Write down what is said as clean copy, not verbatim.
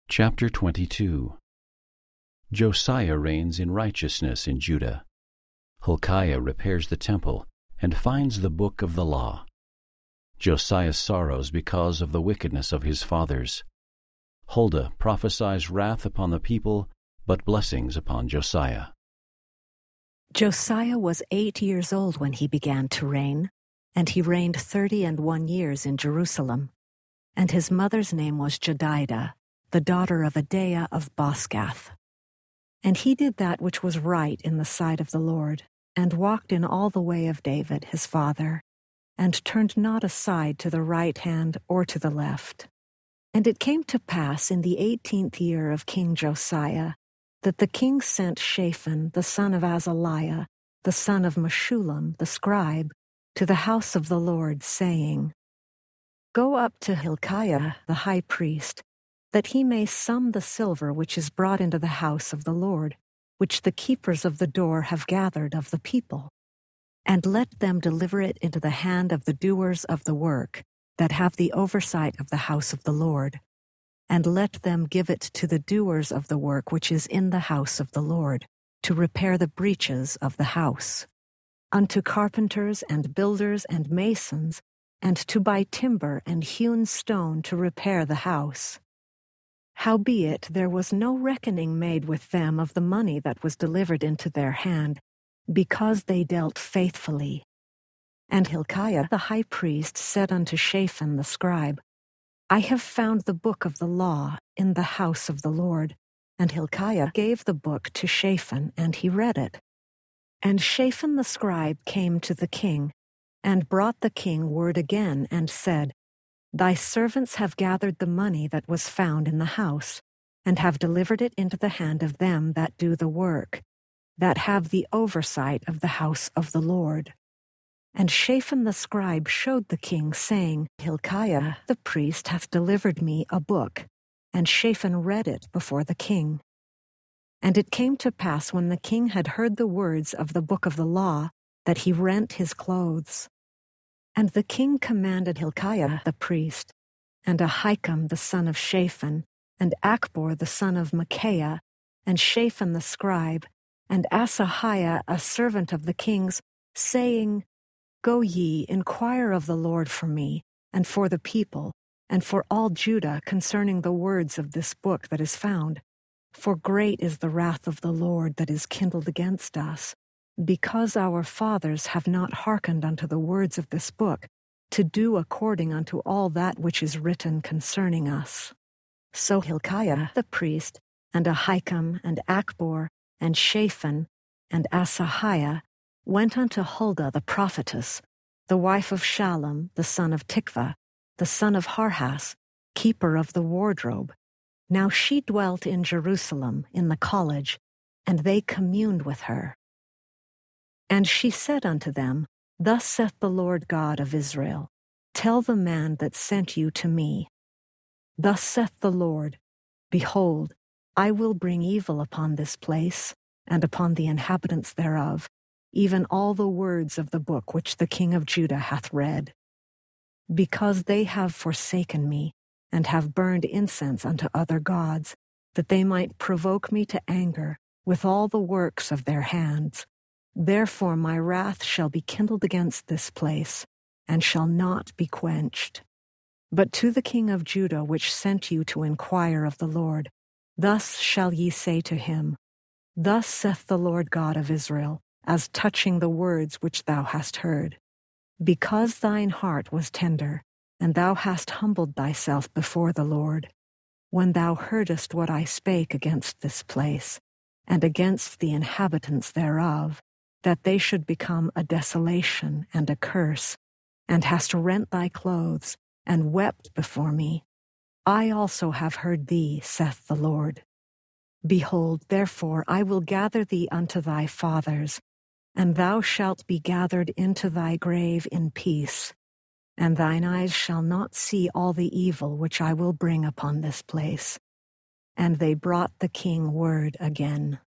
Chapter 22. Josiah reigns in righteousness in Judah. Hilkiah repairs the temple and finds the book of the law. Josiah sorrows because of the wickedness of his fathers. Huldah prophesies wrath upon the people, but blessings upon Josiah. Josiah was 8 years old when he began to reign, and he reigned 31 years in Jerusalem. And his mother's name was Jedidah, the daughter of Adaiah of Boscath. And he did that which was right in the sight of the Lord, and walked in all the way of David his father, and turned not aside to the right hand or to the left. And it came to pass in the 18th year of King Josiah, that the king sent Shaphan the son of Azaliah, the son of Meshullam the scribe, to the house of the Lord, saying, Go up to Hilkiah the high priest, that he may sum the silver which is brought into the house of the Lord, which the keepers of the door have gathered of the people. And let them deliver it into the hand of the doers of the work, that have the oversight of the house of the Lord. And let them give it to the doers of the work which is in the house of the Lord, to repair the breaches of the house, unto carpenters and builders and masons, and to buy timber and hewn stone to repair the house. Howbeit there was no reckoning made with them of the money that was delivered into their hand, because they dealt faithfully. And Hilkiah the high priest said unto Shaphan the scribe, I have found the book of the law in the house of the Lord. And Hilkiah gave the book to Shaphan, and he read it. And Shaphan the scribe came to the king, and brought the king word again, and said, Thy servants have gathered the money that was found in the house, and have delivered it into the hand of them that do the work, that have the oversight of the house of the Lord. And Shaphan the scribe showed the king, saying, Hilkiah the priest hath delivered me a book. And Shaphan read it before the king. And it came to pass, when the king had heard the words of the book of the law, that he rent his clothes. And the king commanded Hilkiah the priest, and Ahikam the son of Shaphan, and Achbor the son of Micaiah, and Shaphan the scribe, and Asahiah a servant of the king's, saying, Go ye, inquire of the Lord for me, and for the people, and for all Judah concerning the words of this book that is found. For great is the wrath of the Lord that is kindled against us, because our fathers have not hearkened unto the words of this book, to do according unto all that which is written concerning us. So Hilkiah the priest, and Ahikam, and Achbor, and Shaphan, and Asahiah went unto Huldah the prophetess, the wife of Shallum the son of Tikvah, the son of Harhas, keeper of the wardrobe. Now she dwelt in Jerusalem in the college, and they communed with her. And she said unto them, Thus saith the Lord God of Israel, Tell the man that sent you to me. Thus saith the Lord, Behold, I will bring evil upon this place, and upon the inhabitants thereof, even all the words of the book which the king of Judah hath read. Because they have forsaken me, and have burned incense unto other gods, that they might provoke me to anger with all the works of their hands. Therefore my wrath shall be kindled against this place, and shall not be quenched. But to the king of Judah which sent you to inquire of the Lord, thus shall ye say to him, Thus saith the Lord God of Israel, as touching the words which thou hast heard. Because thine heart was tender, and thou hast humbled thyself before the Lord, when thou heardest what I spake against this place, and against the inhabitants thereof, that they should become a desolation and a curse, and hast rent thy clothes, and wept before me, I also have heard thee, saith the Lord. Behold, therefore, I will gather thee unto thy fathers, and thou shalt be gathered into thy grave in peace, and thine eyes shall not see all the evil which I will bring upon this place. And they brought the king word again.